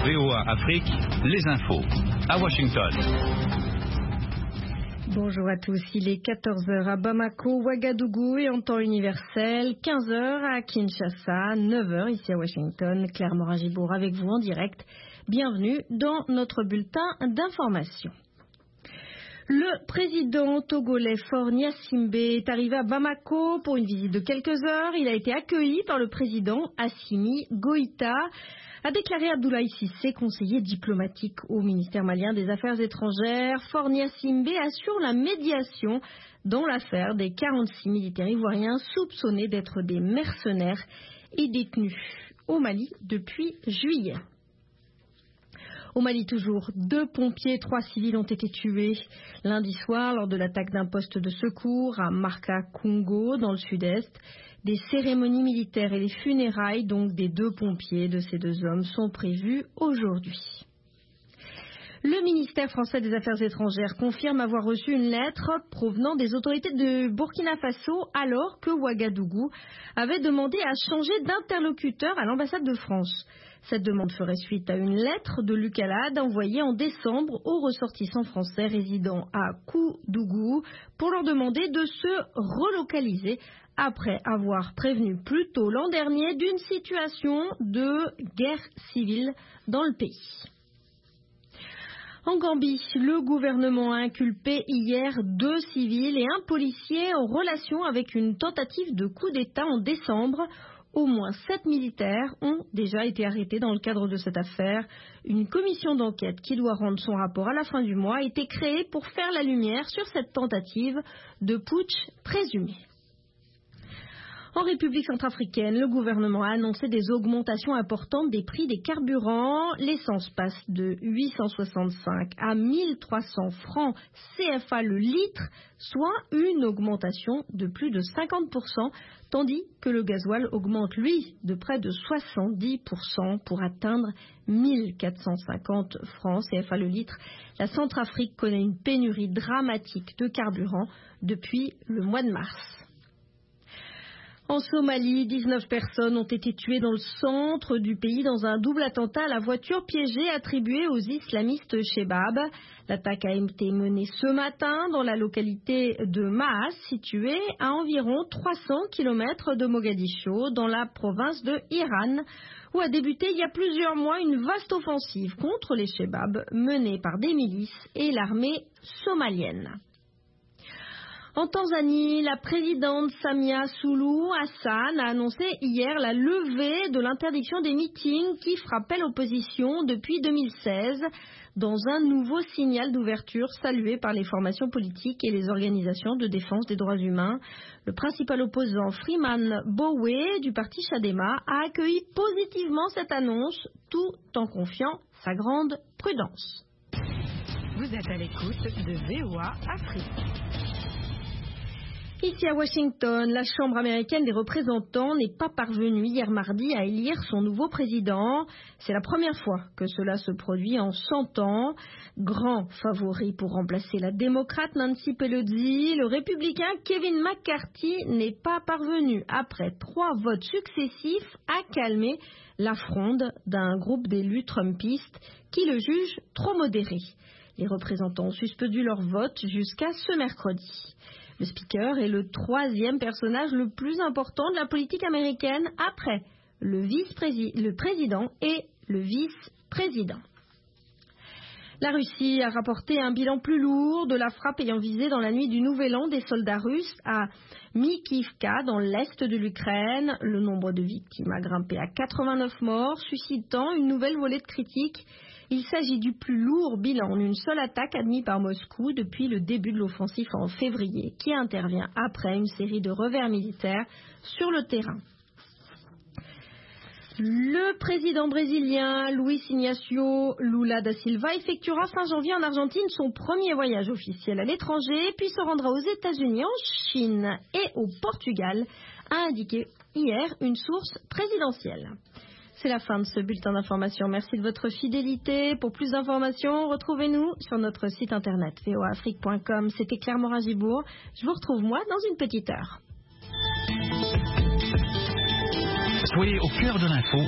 VOA Afrique, les infos. À Washington. Bonjour à tous, il est 14h à Bamako, Ouagadougou et en temps universel, 15h à Kinshasa, 9h ici à Washington. Claire Morin-Gibour avec vous en direct. Bienvenue dans notre bulletin d'information. Le président togolais Faure Gnassingbé est arrivé à Bamako pour une visite de quelques heures. Il a été accueilli par le président Assimi Goïta, a déclaré Abdoulaye Cissé, conseiller diplomatique au ministère malien des Affaires étrangères. Faure Gnassingbé assure la médiation dans l'affaire des 46 militaires ivoiriens soupçonnés d'être des mercenaires et détenus au Mali depuis juillet. Au Mali toujours, 2 pompiers et 3 civils ont été tués lundi soir lors de l'attaque d'un poste de secours à Marka-Kungo dans le sud-est. Des cérémonies militaires et les funérailles donc des 2 pompiers de ces 2 hommes sont prévues aujourd'hui. Le ministère français des Affaires étrangères confirme avoir reçu une lettre provenant des autorités de Burkina Faso alors que Ouagadougou avait demandé à changer d'interlocuteur à l'ambassade de France. Cette demande ferait suite à une lettre de Luc Alade envoyée en décembre aux ressortissants français résidant à Koudougou pour leur demander de se relocaliser après avoir prévenu plus tôt l'an dernier d'une situation de guerre civile dans le pays. En Gambie, le gouvernement a inculpé hier 2 civils et 1 policier en relation avec une tentative de coup d'État en décembre. Au moins 7 militaires ont déjà été arrêtés dans le cadre de cette affaire. Une commission d'enquête qui doit rendre son rapport à la fin du mois a été créée pour faire la lumière sur cette tentative de putsch présumé. En République centrafricaine, le gouvernement a annoncé des augmentations importantes des prix des carburants. L'essence passe de 865 à 1300 francs CFA le litre, soit une augmentation de plus de 50%, tandis que le gasoil augmente, lui, de près de 70% pour atteindre 1450 francs CFA le litre. La Centrafrique connaît une pénurie dramatique de carburant depuis le mois de mars. En Somalie, 19 personnes ont été tuées dans le centre du pays dans un double attentat à la voiture piégée attribué aux islamistes Shebab. L'attaque a été menée ce matin dans la localité de Maas, située à environ 300 km de Mogadiscio, dans la province de Hiran, où a débuté il y a plusieurs mois une vaste offensive contre les Shebab menée par des milices et l'armée somalienne. En Tanzanie, la présidente Samia Suluhu Hassan a annoncé hier la levée de l'interdiction des meetings qui frappaient l'opposition depuis 2016, dans un nouveau signal d'ouverture salué par les formations politiques et les organisations de défense des droits humains. Le principal opposant Freeman Mbowe du parti Chadema a accueilli positivement cette annonce tout en confiant sa grande prudence. Vous êtes à l'écoute de VOA Afrique. Ici à Washington, la Chambre américaine des représentants n'est pas parvenue hier mardi à élire son nouveau président. C'est la première fois que cela se produit en 100 ans. Grand favori pour remplacer la démocrate Nancy Pelosi, le républicain Kevin McCarthy n'est pas parvenu, après 3 votes successifs, à calmer la fronde d'un groupe d'élus trumpistes qui le jugent trop modéré. Les représentants ont suspendu leur vote jusqu'à ce mercredi. Le speaker est le 3e personnage le plus important de la politique américaine après le président et le vice-président. La Russie a rapporté un bilan plus lourd de la frappe ayant visé dans la nuit du Nouvel An des soldats russes à Mikivka, dans l'est de l'Ukraine. Le nombre de victimes a grimpé à 89 morts, suscitant une nouvelle volée de critiques. Il s'agit du plus lourd bilan d'une seule attaque admis par Moscou depuis le début de l'offensive en février, qui intervient après une série de revers militaires sur le terrain. Le président brésilien Luiz Inácio Lula da Silva effectuera fin janvier en Argentine son premier voyage officiel à l'étranger, puis se rendra aux États-Unis, en Chine et au Portugal, a indiqué hier une source présidentielle. C'est la fin de ce bulletin d'information. Merci de votre fidélité. Pour plus d'informations, retrouvez-nous sur notre site internet voafrique.com. C'était Claire Morin-Gibour. Je vous retrouve moi dans une petite heure. Soyez au cœur de l'info